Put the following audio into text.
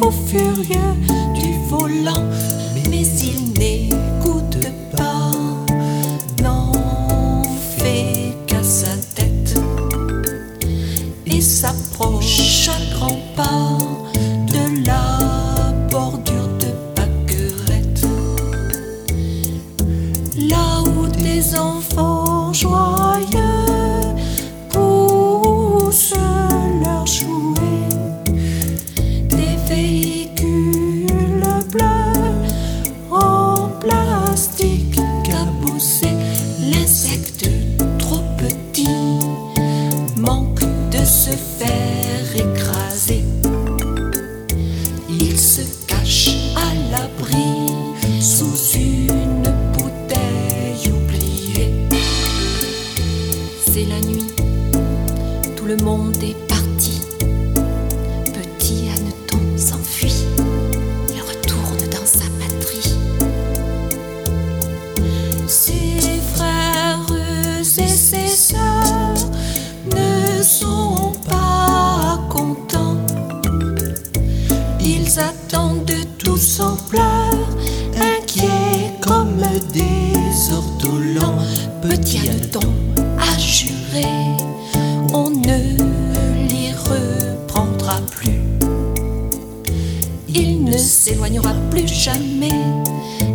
furieux du volant, mais il n'écoute pas, n'en fait qu'à sa tête et s'approche à grands pas de la bordure de Pâquerette, là où des enfants joyeux poussent leurs jouets, des véhicules bleus en plastique cabossé. L'insecte trop petit manque de se faire écraser. Il se cache à l'abri sous une bouteille oubliée. C'est la nuit, tout le monde est parti. Petit hanneton s'enfuit, il retourne dans sa patrie. Ses frères et ses sœurs ne sont pas contents. Ils attendent tous en pleurs, inquiets comme des ortolans. Petit hanneton a juré, on ne les reprendra plus. Il ne s'éloignera plus jamais